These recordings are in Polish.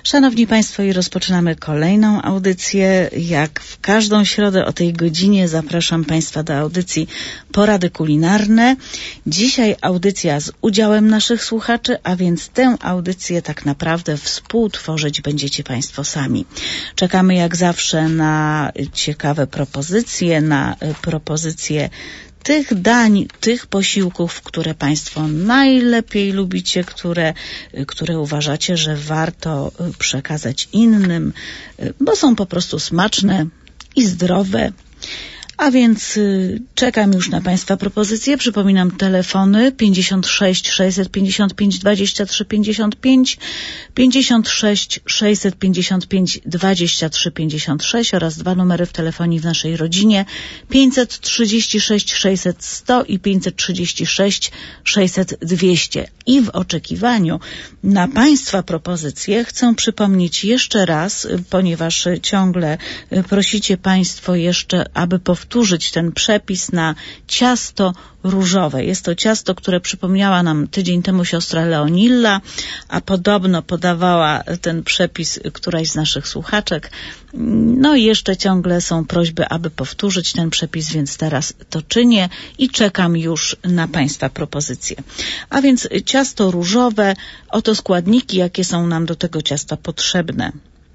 Szanowni Państwo, i rozpoczynamy kolejną audycję. Jak w każdą środę o tej godzinie zapraszam Państwa do audycji Porady Kulinarne. Dzisiaj audycja z udziałem naszych słuchaczy, a więc tę audycję tak naprawdę współtworzyć będziecie Państwo sami. Czekamy jak zawsze na ciekawe propozycje, na propozycje tych dań, tych posiłków, które Państwo najlepiej lubicie, które uważacie, że warto przekazać innym, bo są po prostu smaczne i zdrowe. A więc czekam już na Państwa propozycje. Przypominam telefony 56 655 23 55, 56 655 23 56 oraz dwa numery w telefonii w naszej rodzinie 536 600 100 i 536 600 200. I w oczekiwaniu na Państwa propozycje chcę przypomnieć jeszcze raz, ponieważ ciągle prosicie Państwo jeszcze, aby powtórzyć ten przepis na ciasto różowe. Jest to ciasto, które przypomniała nam tydzień temu siostra Leonilla, a podobno podawała ten przepis któraś z naszych słuchaczek. No i jeszcze ciągle są prośby, aby powtórzyć ten przepis, więc teraz to czynię i czekam już na Państwa propozycje. A więc ciasto różowe, oto składniki, jakie są nam do tego ciasta potrzebne.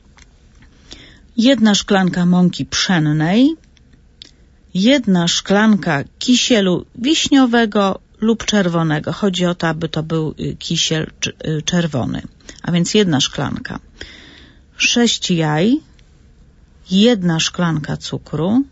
1 szklanka mąki pszennej, 1 szklanka kisielu wiśniowego lub czerwonego. Chodzi o to, aby to był kisiel czerwony. A więc 1 szklanka. 6 jaj, 1 szklanka cukru,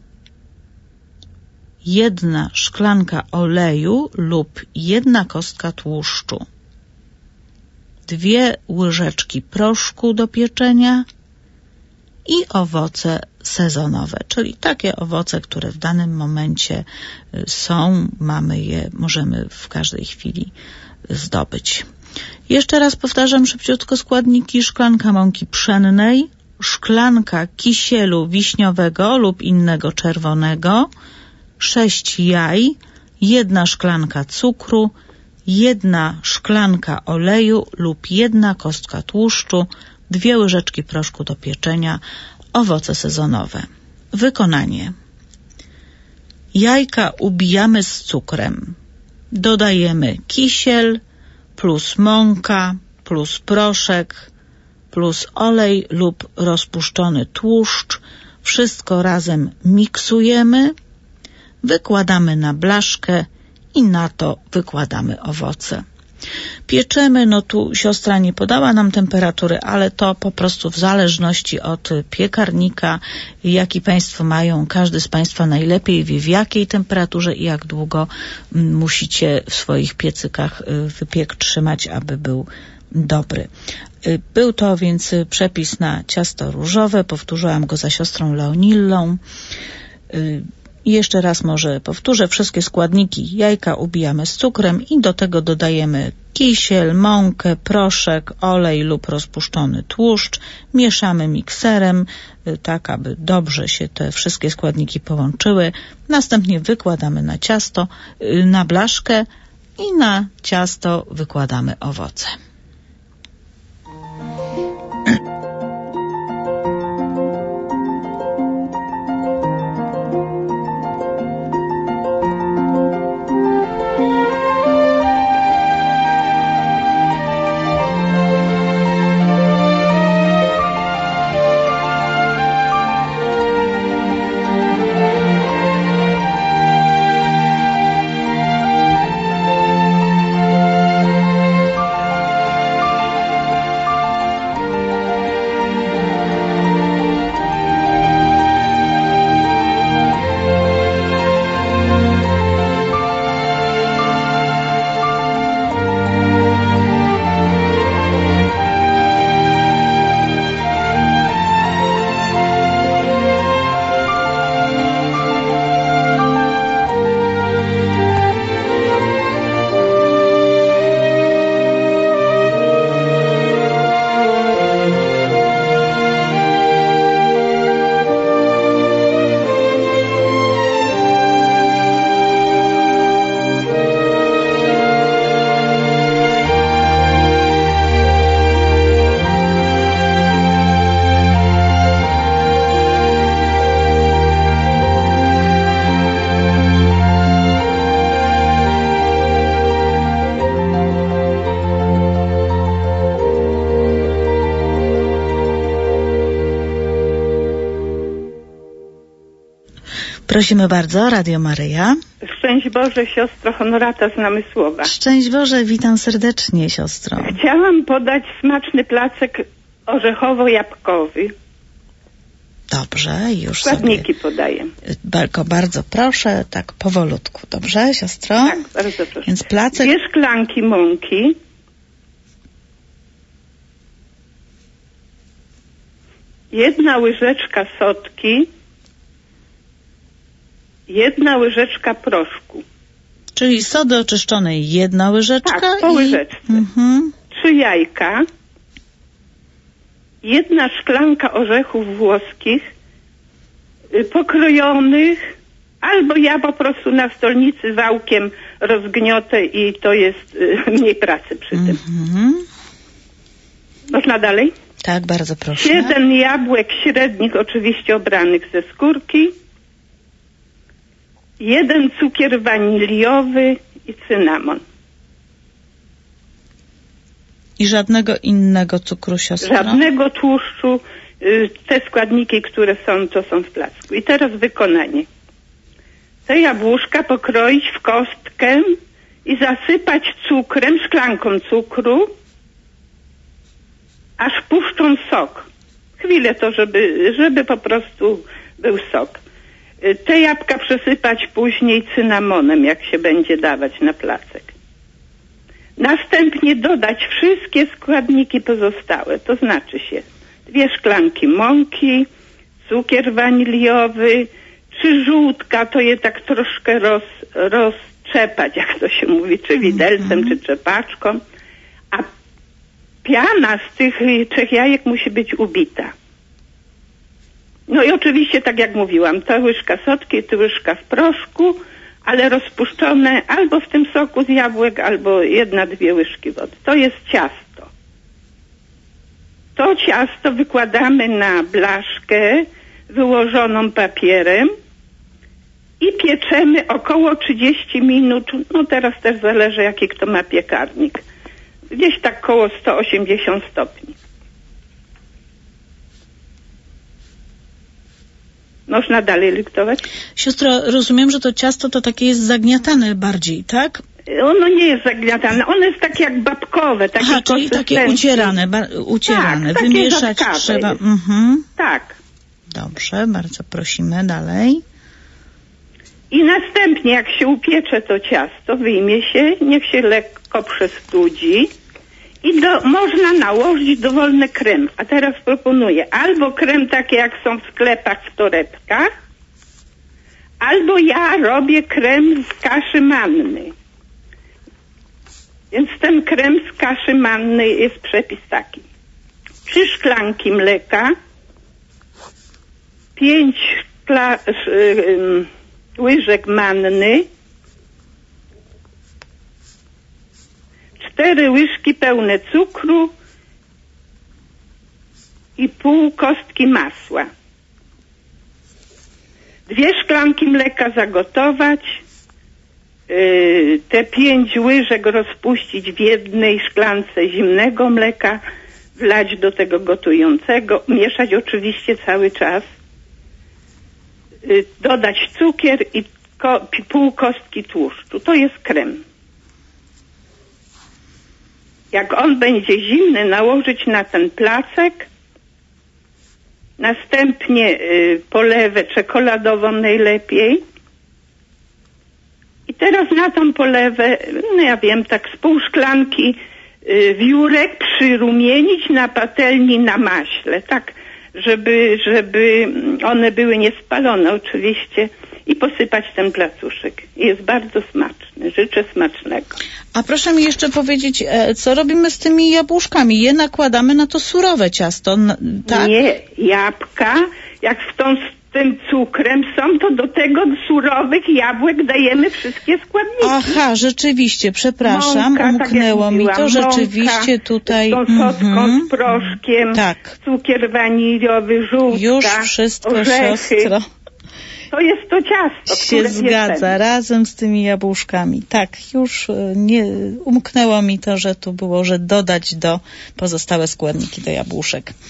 1 szklanka oleju lub 1 kostka tłuszczu, 2 łyżeczki proszku do pieczenia i owoce sezonowe, czyli takie owoce, które w danym momencie są, mamy je, możemy w każdej chwili zdobyć. Jeszcze raz powtarzam szybciutko składniki. Szklanka mąki pszennej, szklanka kisielu wiśniowego lub innego czerwonego, 6 jaj, 1 szklanka cukru, 1 szklanka oleju lub 1 kostka tłuszczu, 2 łyżeczki proszku do pieczenia, owoce sezonowe. Wykonanie. Jajka ubijamy z cukrem. Dodajemy kisiel plus mąka plus proszek plus olej lub rozpuszczony tłuszcz. Wszystko razem miksujemy, wykładamy na blaszkę i na to wykładamy owoce. Pieczemy, no tu siostra nie podała nam temperatury, ale to po prostu w zależności od piekarnika, jaki Państwo mają. Każdy z Państwa najlepiej wie, w jakiej temperaturze i jak długo musicie w swoich piecykach wypiek trzymać, aby był dobry. Był to więc przepis na ciasto różowe. Powtórzyłam go za siostrą Leonillą. Jeszcze raz może powtórzę. Wszystkie składniki jajka ubijamy z cukrem i do tego dodajemy kisiel, mąkę, proszek, olej lub rozpuszczony tłuszcz. Mieszamy mikserem, tak aby dobrze się te wszystkie składniki połączyły. Następnie wykładamy na ciasto, na blaszkę i na ciasto wykładamy owoce. Prosimy bardzo, Radio Maryja. Szczęść Boże, siostro Honorata z Namysłowa. Szczęść Boże, witam serdecznie, siostro. Chciałam podać smaczny placek orzechowo-jabłkowy. Dobrze, już Składniki sobie podaję. bardzo proszę, tak powolutku. Dobrze, siostro? Tak, bardzo proszę. Więc placek... 2 szklanki mąki, 1 łyżeczka sodki, 1 łyżeczka proszku. Czyli sody oczyszczonej 1 łyżeczka. Tak, po łyżeczce. 3 jajka, 1 szklanka orzechów włoskich, pokrojonych, albo ja po prostu na stolnicy wałkiem rozgniotę i to jest mniej pracy przy tym. Można dalej? Tak, bardzo proszę. 7 jabłek średnich, oczywiście obranych ze skórki, 1 cukier waniliowy i cynamon. I żadnego innego cukru, siostro? Żadnego tłuszczu. Te składniki, które są, to są w placku. I teraz wykonanie. Te jabłuszka pokroić w kostkę i zasypać cukrem, szklanką cukru, aż puszczą sok. Chwilę to, żeby po prostu był sok. Te jabłka przesypać później cynamonem, jak się będzie dawać na placek. Następnie dodać wszystkie składniki pozostałe, to znaczy się 2 szklanki mąki, cukier waniliowy, 3 żółtka, to je tak troszkę roztrzepać, jak to się mówi, czy widelcem, czy trzepaczką, a piana z tych 3 jajek musi być ubita. No i oczywiście, tak jak mówiłam, to łyżka sodki, to łyżka w proszku, ale rozpuszczone albo w tym soku z jabłek, albo 1-2 łyżki wody. To jest ciasto. To ciasto wykładamy na blaszkę wyłożoną papierem i pieczemy około 30 minut. No teraz też zależy, jaki kto ma piekarnik. Gdzieś tak koło 180 stopni. Można dalej dyktować? Siostro, rozumiem, że to ciasto to takie jest zagniatane bardziej, tak? Ono nie jest zagniatane, ono jest takie jak babkowe. Takie czyli takie ucierane. Tak, wymieszać takie trzeba. Tak. Dobrze, bardzo prosimy dalej. I następnie, jak się upiecze to ciasto, wyjmie się, niech się lekko przestudzi i można nałożyć dowolny krem. A teraz proponuję albo krem takie, jak są w sklepach, w torebkach, albo ja robię krem z kaszy manny. Więc ten krem z kaszy manny jest przepis taki. 3 szklanki mleka, 5 łyżek manny, 4 łyżki pełne cukru i pół kostki masła. 2 szklanki mleka zagotować, te 5 łyżek rozpuścić w 1 szklance zimnego mleka, wlać do tego gotującego, mieszać oczywiście cały czas, dodać cukier i pół kostki tłuszczu. To jest krem. Jak on będzie zimny, nałożyć na ten placek, następnie polewę czekoladową najlepiej i teraz na tą polewę, no ja wiem, tak z pół szklanki wiórek przyrumienić na patelni na maśle, tak, żeby one były niespalone oczywiście i posypać ten placuszek. Jest bardzo smaczny. Życzę smacznego. A proszę mi jeszcze powiedzieć, co robimy z tymi jabłuszkami? Je nakładamy na to surowe ciasto, tak? Nie, jabłka, jak z tym cukrem są, to do tego surowych jabłek dajemy wszystkie składniki. Aha, rzeczywiście, przepraszam, mąka, umknęło tak mi to, rzeczywiście mąka, tutaj... Z tą sodką, z proszkiem, tak. Cukier waniliowy, żółtka, już wszystko, orzechy. siostro. To jest to ciasto, które się zgadza, razem z tymi jabłuszkami. Tak, już nie umknęło mi to, że tu było, że dodać pozostałe składniki do jabłuszek.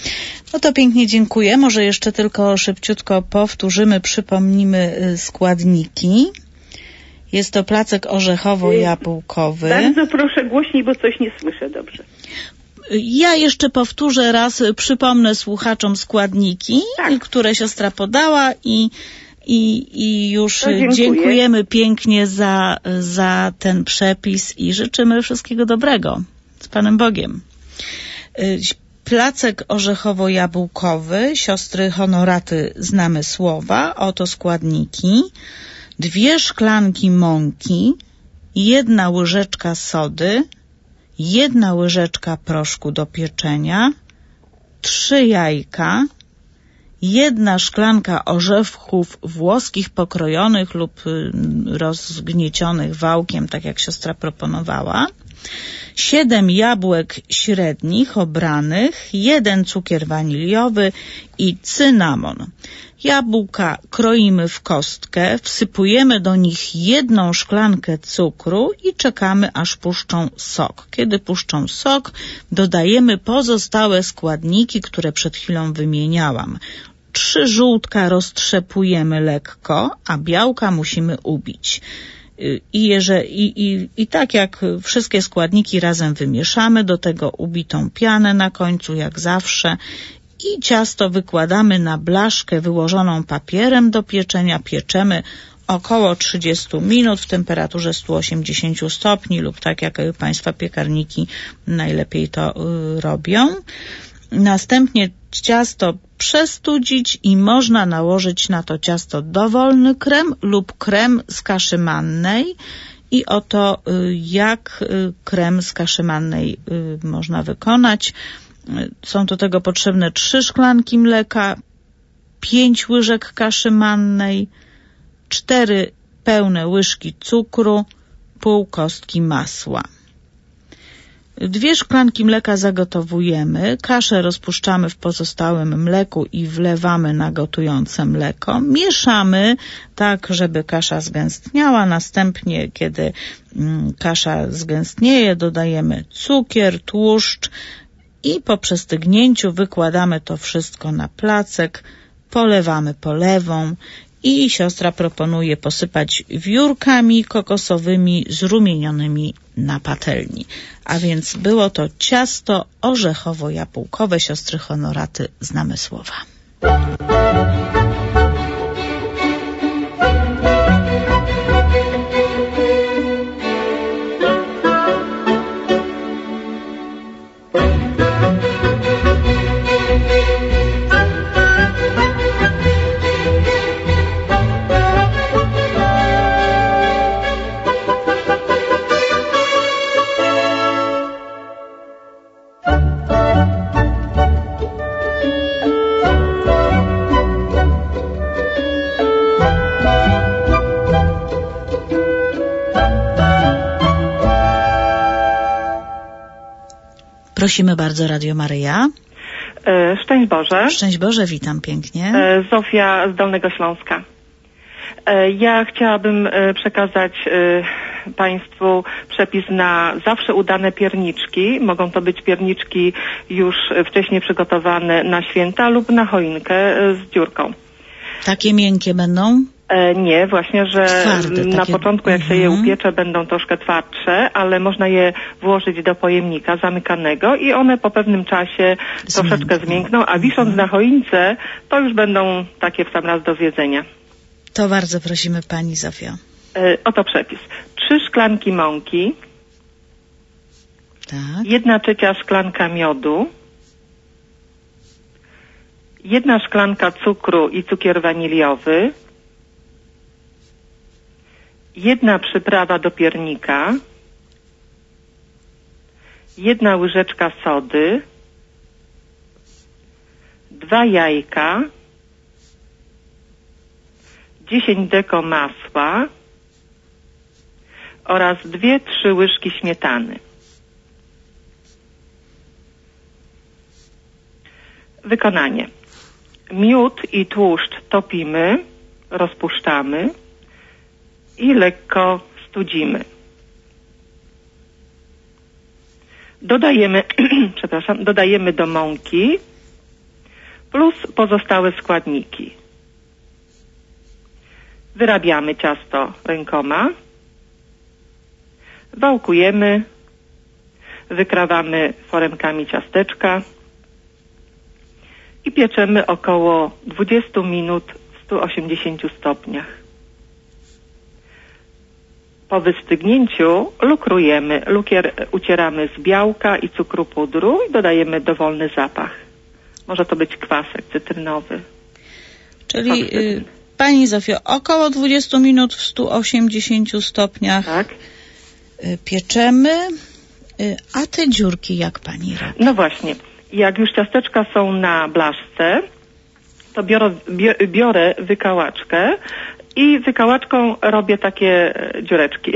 No to pięknie dziękuję. Może jeszcze tylko szybciutko powtórzymy, przypomnimy składniki. Jest to placek orzechowo-jabłkowy. Bardzo proszę głośniej, bo coś nie słyszę dobrze. Ja jeszcze powtórzę raz, przypomnę słuchaczom składniki, które siostra podała i już dziękujemy pięknie za ten przepis i życzymy wszystkiego dobrego. Z Panem Bogiem. Placek orzechowo-jabłkowy siostry Honoraty z Namysłowa. Oto składniki. 2 szklanki mąki, 1 łyżeczka sody, 1 łyżeczka proszku do pieczenia, 3 jajka, 1 szklanka orzechów włoskich pokrojonych lub rozgniecionych wałkiem, tak jak siostra proponowała, 7 jabłek średnich obranych, 1 cukier waniliowy i cynamon. Jabłka kroimy w kostkę, wsypujemy do nich 1 szklankę cukru i czekamy, aż puszczą sok. Kiedy puszczą sok, dodajemy pozostałe składniki, które przed chwilą wymieniałam. 3 żółtka roztrzepujemy lekko, a białka musimy ubić. I tak jak wszystkie składniki razem wymieszamy, do tego ubitą pianę na końcu, jak zawsze, i ciasto wykładamy na blaszkę wyłożoną papierem do pieczenia. Pieczemy około 30 minut w temperaturze 180 stopni lub tak jak Państwa piekarniki najlepiej to robią. Następnie ciasto przestudzić i można nałożyć na to ciasto dowolny krem lub krem z kaszy mannej. I oto jak krem z kaszy mannej można wykonać. Są do tego potrzebne 3 szklanki mleka, 5 łyżek kaszy mannej, 4 pełne łyżki cukru, pół kostki masła. 2 szklanki mleka zagotowujemy, kaszę rozpuszczamy w pozostałym mleku i wlewamy na gotujące mleko. Mieszamy tak, żeby kasza zgęstniała. Następnie, kiedy kasza zgęstnieje, dodajemy cukier, tłuszcz i po przestygnięciu wykładamy to wszystko na placek, polewamy polewą i siostra proponuje posypać wiórkami kokosowymi zrumienionymi na patelni. A więc było to ciasto orzechowo-jabłkowe siostry Honoraty z Namysłowa. Prosimy bardzo, Radio Maryja. Szczęść Boże. Szczęść Boże, witam pięknie. Zofia z Dolnego Śląska. Ja chciałabym przekazać Państwu przepis na zawsze udane pierniczki. Mogą to być pierniczki już wcześniej przygotowane na święta lub na choinkę z dziurką. Takie miękkie będą? Nie, właśnie, że twarde, na początku jak się je upiecze, będą troszkę twardsze, ale można je włożyć do pojemnika zamykanego i one po pewnym czasie troszeczkę zmiękną, a wisząc na choince, to już będą takie w sam raz do zjedzenia. To bardzo prosimy Pani Zofio. Oto przepis. 3 szklanki mąki, tak. 1/3 szklanka miodu, 1 szklanka cukru i cukier waniliowy, 1 przyprawa do piernika, 1 łyżeczka sody, 2 jajka, 10 deko masła oraz 2-3 łyżki śmietany. Wykonanie. Miód i tłuszcz topimy, rozpuszczamy i lekko studzimy. Dodajemy, dodajemy do mąki plus pozostałe składniki. Wyrabiamy ciasto rękoma, wałkujemy, wykrawamy foremkami ciasteczka i pieczemy około 20 minut w 180 stopniach. Po wystygnięciu lukrujemy. Lukier ucieramy z białka i cukru pudru i dodajemy dowolny zapach. Może to być kwasek cytrynowy. Czyli Pani Zofio, około 20 minut w 180 stopniach pieczemy. A te dziurki jak Pani robi? No właśnie, jak już ciasteczka są na blaszce, to biorę wykałaczkę i wykałaczką robię takie dziureczki.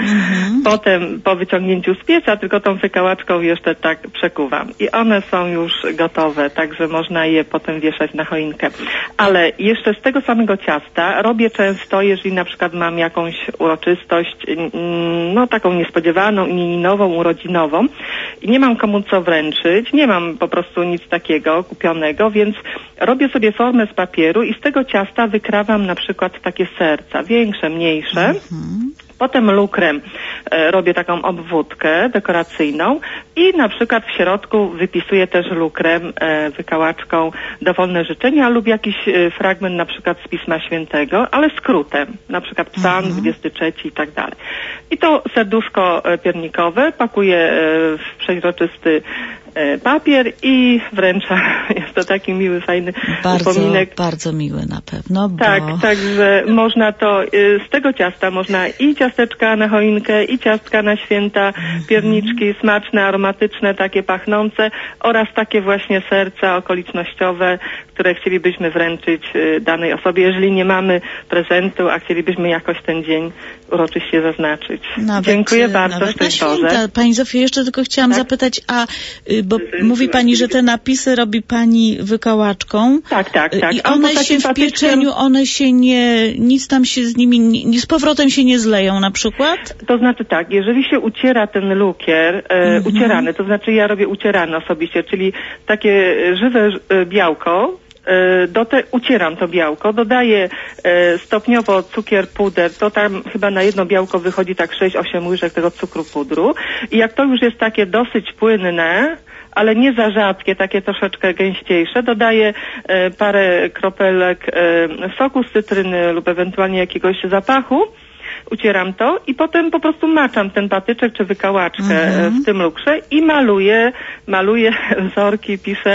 Potem po wyciągnięciu z pieca tylko tą wykałaczką jeszcze tak przekuwam. I one są już gotowe, także można je potem wieszać na choinkę. Ale jeszcze z tego samego ciasta robię często, jeżeli na przykład mam jakąś uroczystość, no taką niespodziewaną, imieninową, urodzinową i nie mam komu co wręczyć, nie mam po prostu nic takiego kupionego, więc robię sobie formę z papieru i z tego ciasta wykrawam na przykład takie serca, większe, mniejsze. Potem lukrem robię taką obwódkę dekoracyjną i na przykład w środku wypisuję też lukrem, wykałaczką dowolne życzenia lub jakiś fragment na przykład z Pisma Świętego, ale skrótem, na przykład Psalm 23 i tak dalej. I to serduszko piernikowe pakuję w przeźroczysty papier i wręcza. Jest to taki miły, fajny upominek. Bardzo miły na pewno. Tak, także można to, z tego ciasta można i ciasteczka na choinkę, i ciastka na święta, pierniczki smaczne, aromatyczne, takie pachnące oraz takie właśnie serca okolicznościowe, które chcielibyśmy wręczyć danej osobie, jeżeli nie mamy prezentu, a chcielibyśmy jakoś ten dzień uroczyście zaznaczyć. Dziękuję bardzo, szczęść Boże. Pani Zofio, jeszcze tylko chciałam zapytać, bo mówi Pani, że te napisy robi Pani wykałaczką. Tak. I one się w pieczeniu, nic tam się z nimi, z powrotem się nie zleją na przykład? To znaczy tak, jeżeli się uciera ten lukier, ucierany, to znaczy ja robię ucierany osobiście, czyli takie żywe białko, ucieram to białko, dodaję stopniowo cukier, puder, to tam chyba na jedno białko wychodzi tak 6-8 łyżek tego cukru pudru i jak to już jest takie dosyć płynne, ale nie za rzadkie, takie troszeczkę gęściejsze, dodaję parę kropelek soku z cytryny lub ewentualnie jakiegoś zapachu, ucieram to i potem po prostu maczam ten patyczek czy wykałaczkę w tym lukrze i maluję wzorki, piszę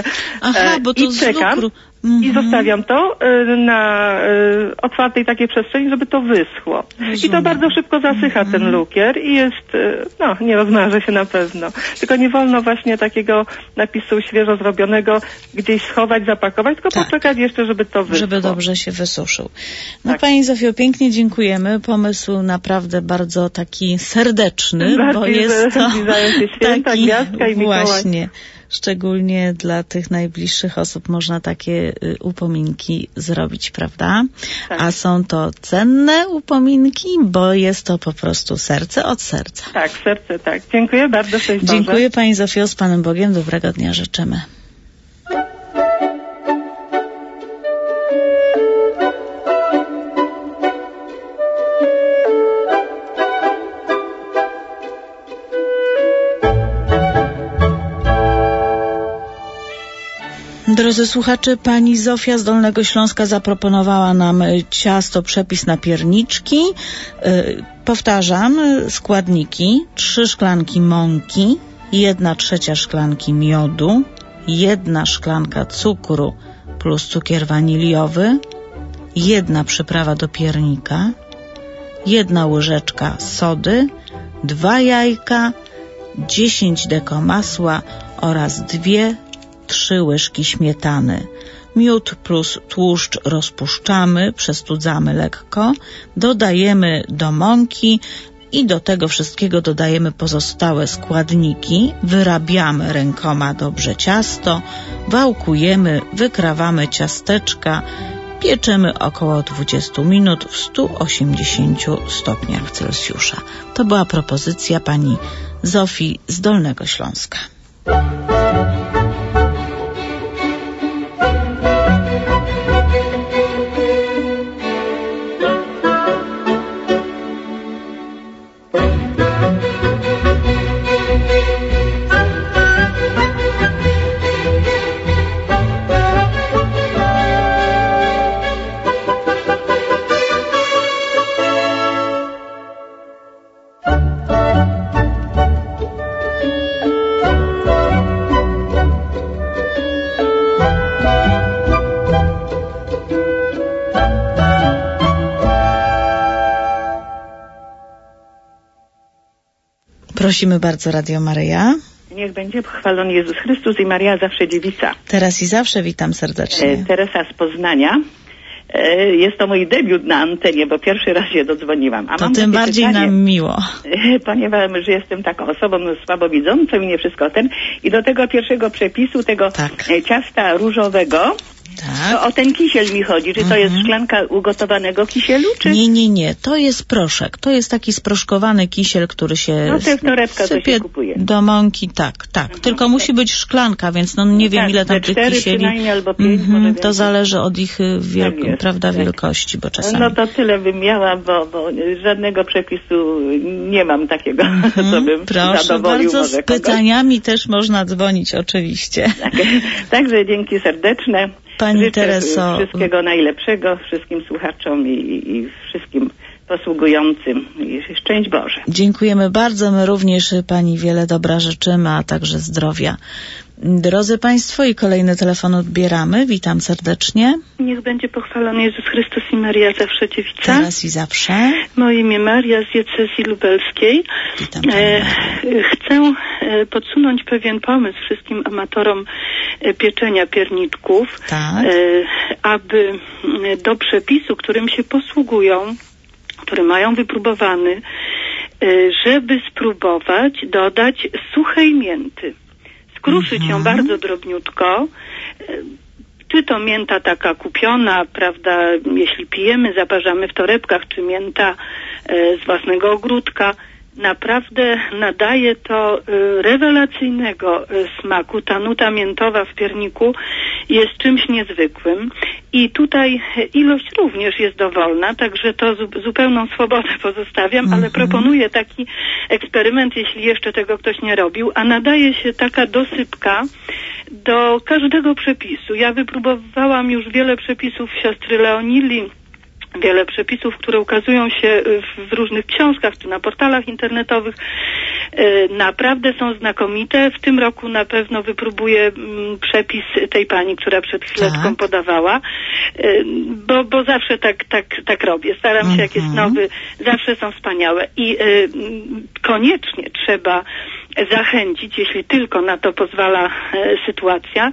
i czekam. I zostawiam to na otwartej takiej przestrzeni, żeby to wyschło. I to bardzo szybko zasycha ten lukier i jest, nie rozmarzy się na pewno. Tylko nie wolno właśnie takiego napisu świeżo zrobionego gdzieś schować, zapakować, tylko poczekać jeszcze, żeby to wyschło. Żeby dobrze się wysuszył. Pani Zofio, pięknie dziękujemy. Pomysł naprawdę bardzo taki serdeczny, bo jest to święta, gwiazdka i Mikołaj. Właśnie. Szczególnie dla tych najbliższych osób można takie upominki zrobić, prawda? Tak. A są to cenne upominki, bo jest to po prostu serce od serca. Tak, serce, tak. Dziękuję bardzo. Dziękuję Pani Zofio, z Panem Bogiem. Dobrego dnia życzymy. Drodzy słuchacze, pani Zofia z Dolnego Śląska zaproponowała nam ciasto, przepis na pierniczki. Powtarzam, składniki: 3 szklanki mąki, 1/3 szklanki miodu, 1 szklanka cukru plus cukier waniliowy, 1 przyprawa do piernika, 1 łyżeczka sody, 2 jajka, 10 deko masła oraz 2-3 łyżki śmietany. Miód plus tłuszcz rozpuszczamy, przestudzamy lekko, dodajemy do mąki i do tego wszystkiego dodajemy pozostałe składniki, wyrabiamy rękoma dobrze ciasto, wałkujemy, wykrawamy ciasteczka, pieczemy około 20 minut w 180 stopniach Celsjusza. To była propozycja pani Zofii z Dolnego Śląska. Prosimy bardzo, Radio Maryja. Niech będzie pochwalony Jezus Chrystus i Maria zawsze dziewica. Teraz i zawsze witam serdecznie. Teresa z Poznania. Jest to mój debiut na antenie, bo pierwszy raz się dodzwoniłam. A to mam tym bardziej pytanie, nam miło. Ponieważ jestem taką osobą słabowidzącą i nie wszystko I do tego pierwszego przepisu, tego ciasta różowego, Tak. To o ten kisiel mi chodzi. Czy to jest szklanka ugotowanego kisielu? Czy... Nie. To jest proszek. To jest taki sproszkowany kisiel, który się torebka to się kupuje. Do mąki, tak. Tylko musi być szklanka, więc nie wiem ile tam tych kisieli. Albo 5, może to zależy od ich wielkości, bo czasami... No to tyle bym miała, bo żadnego przepisu nie mam takiego, co bym zadowolił bardzo z pytaniami też można dzwonić oczywiście. Także dzięki serdeczne. Pani Życzę Tereso, wszystkiego najlepszego wszystkim słuchaczom i wszystkim posługującym. I szczęść Boże. Dziękujemy bardzo. My również Pani wiele dobra życzymy, a także zdrowia. Drodzy Państwo, i kolejny telefon odbieramy. Witam serdecznie. Niech będzie pochwalony Jezus Chrystus i Maria zawsze dziewica. Teraz i zawsze. Moje imię Maria z diecezji lubelskiej. Witam Chcę podsunąć pewien pomysł wszystkim amatorom pieczenia pierniczków, aby do przepisu, którym się posługują, który mają wypróbowany, żeby spróbować dodać suchej mięty. Skruszyć ją bardzo drobniutko, czy to mięta taka kupiona, prawda, jeśli pijemy, zaparzamy w torebkach, czy mięta z własnego ogródka. Naprawdę nadaje to rewelacyjnego smaku. Ta nuta miętowa w pierniku jest czymś niezwykłym i tutaj ilość również jest dowolna, także to zupełną swobodę pozostawiam, ale proponuję taki eksperyment, jeśli jeszcze tego ktoś nie robił, a nadaje się taka dosypka do każdego przepisu. Ja wypróbowałam już wiele przepisów siostry Leonili, wiele przepisów, które ukazują się w różnych książkach czy na portalach internetowych. Naprawdę są znakomite. W tym roku na pewno wypróbuję przepis tej pani, która przed chwileczką podawała, bo zawsze tak robię. Staram się, jak jest nowy, zawsze są wspaniałe. I koniecznie trzeba zachęcić, jeśli tylko na to pozwala sytuacja,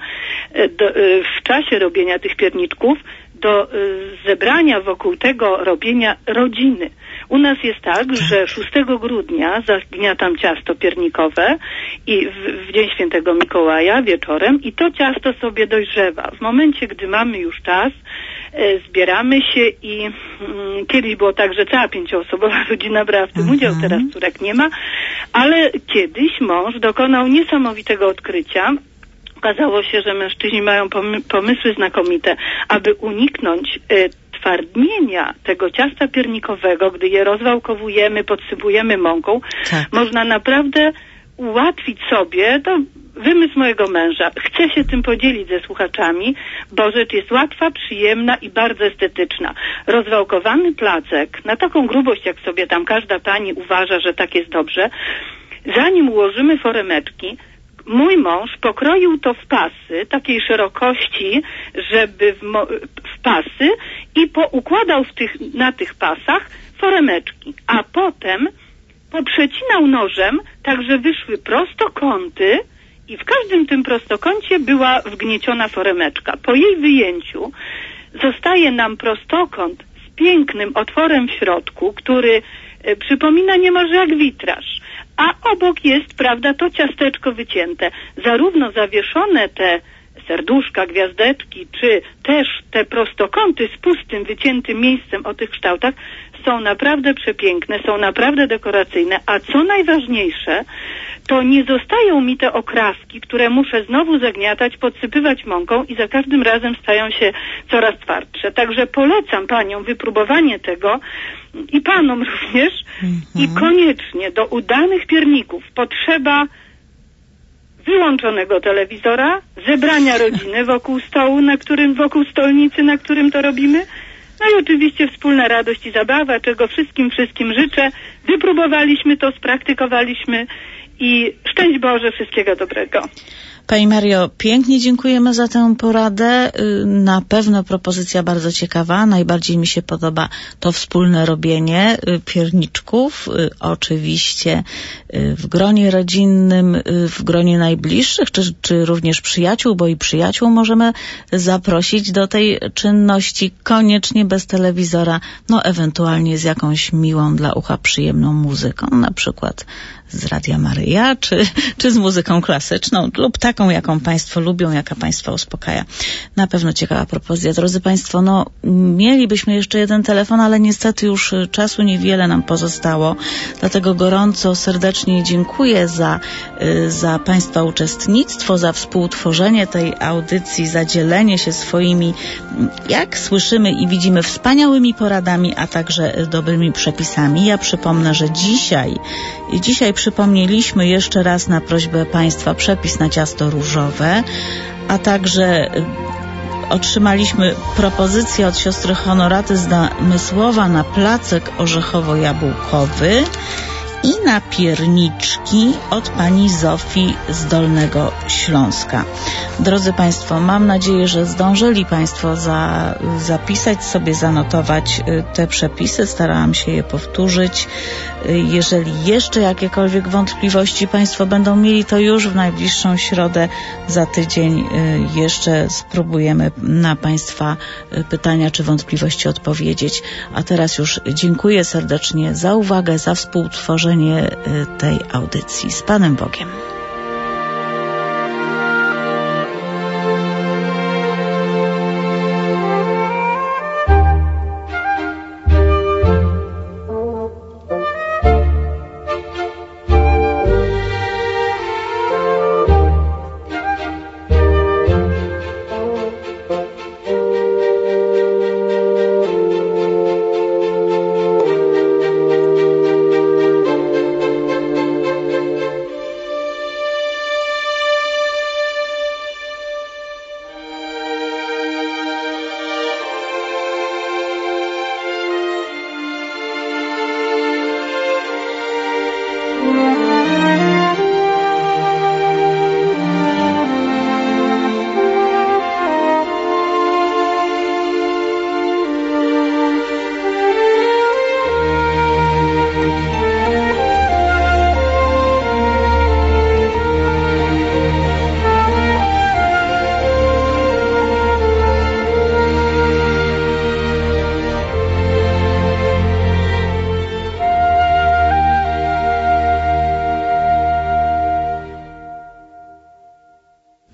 w czasie robienia tych pierniczków, do zebrania wokół tego robienia rodziny. U nas jest tak, że 6 grudnia zagniatam ciasto piernikowe i w Dzień Świętego Mikołaja wieczorem i to ciasto sobie dojrzewa. W momencie, gdy mamy już czas, zbieramy się i kiedyś było tak, że cała 5-osobowa rodzina brała w tym udział, teraz córek nie ma, ale kiedyś mąż dokonał niesamowitego odkrycia. Okazało się, że mężczyźni mają pomysły znakomite, aby uniknąć twardnienia tego ciasta piernikowego, gdy je rozwałkowujemy, podsypujemy mąką, można naprawdę ułatwić sobie, to wymysł mojego męża. Chcę się tym podzielić ze słuchaczami, bo rzecz jest łatwa, przyjemna i bardzo estetyczna. Rozwałkowany placek, na taką grubość, jak sobie tam każda pani uważa, że tak jest dobrze, zanim ułożymy foremeczki, mój mąż pokroił to w pasy, takiej szerokości, żeby w pasy i poukładał na tych pasach foremeczki, a potem poprzecinał nożem, tak że wyszły prostokąty i w każdym tym prostokącie była wgnieciona foremeczka. Po jej wyjęciu zostaje nam prostokąt z pięknym otworem w środku, który przypomina niemalże jak witraż. A obok jest, prawda, to ciasteczko wycięte. Zarówno zawieszone te serduszka, gwiazdeczki, czy też te prostokąty z pustym, wyciętym miejscem o tych kształtach są naprawdę przepiękne, są naprawdę dekoracyjne, a co najważniejsze, to nie zostają mi te okraski, które muszę znowu zagniatać, podsypywać mąką i za każdym razem stają się coraz twardsze. Także polecam paniom wypróbowanie tego i panom również i koniecznie do udanych pierników potrzeba wyłączonego telewizora, zebrania rodziny wokół stołu, wokół stolnicy, na którym to robimy. No i oczywiście wspólna radość i zabawa, czego wszystkim życzę. Wypróbowaliśmy to, spraktykowaliśmy i szczęść Boże, wszystkiego dobrego. Pani Mario, pięknie dziękujemy za tę poradę. Na pewno propozycja bardzo ciekawa. Najbardziej mi się podoba to wspólne robienie pierniczków. Oczywiście w gronie rodzinnym, w gronie najbliższych, czy również przyjaciół, bo i przyjaciół możemy zaprosić do tej czynności, koniecznie bez telewizora, no ewentualnie z jakąś miłą dla ucha przyjemną muzyką, na przykład z Radia Maryja, czy z muzyką klasyczną, lub taką, jaką Państwo lubią, jaka Państwa uspokaja. Na pewno ciekawa propozycja. Drodzy Państwo, no mielibyśmy jeszcze jeden telefon, ale niestety już czasu niewiele nam pozostało, dlatego gorąco, serdecznie dziękuję za Państwa uczestnictwo, za współtworzenie tej audycji, za dzielenie się swoimi, jak słyszymy i widzimy, wspaniałymi poradami, a także dobrymi przepisami. Ja przypomnę, że dzisiaj przypomnieliśmy jeszcze raz na prośbę Państwa przepis na ciasto różowe, a także otrzymaliśmy propozycję od siostry Honoraty z Namysłowa na placek orzechowo-jabłkowy i na pierniczki od pani Zofii z Dolnego Śląska. Drodzy Państwo, mam nadzieję, że zdążyli Państwo zapisać sobie, zanotować te przepisy. Starałam się je powtórzyć. Jeżeli jeszcze jakiekolwiek wątpliwości Państwo będą mieli, to już w najbliższą środę za tydzień jeszcze spróbujemy na Państwa pytania czy wątpliwości odpowiedzieć. A teraz już dziękuję serdecznie za uwagę, za współtworzenie tej audycji. Z Panem Bogiem.